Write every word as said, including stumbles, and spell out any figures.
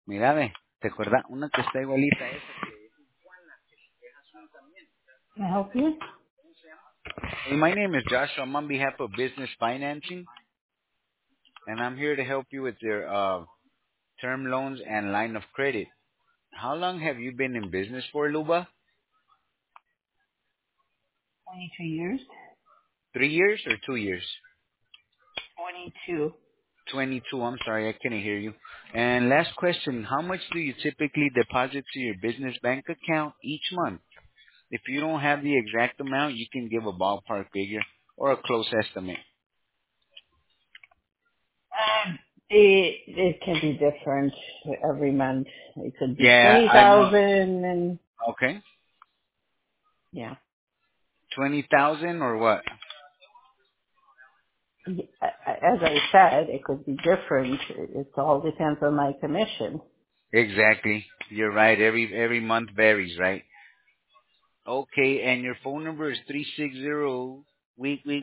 Mira, ve, ¿te acuerdas? Una que está igualita a esa. Can I help you? Hey, my name is Josh. I'm on behalf of Business Financing, and I'm here to help you with your uh, term loans and line of credit. How long have you been in business for, Luba? twenty-two years. Three years or two years? twenty-two. twenty-two. I'm sorry, I couldn't hear you. And last question, how much do you typically deposit to your business bank account each month? If you don't have the exact amount, you can give a ballpark figure or a close estimate. Um, it it can be different every month. It could be Yeah, twenty I know. thousand, and Okay. yeah. twenty thousand or what? As I said, it could be different. It all depends on my commission. Exactly. You're right. Every every month varies, right? Okay, and your phone number is three six zero week week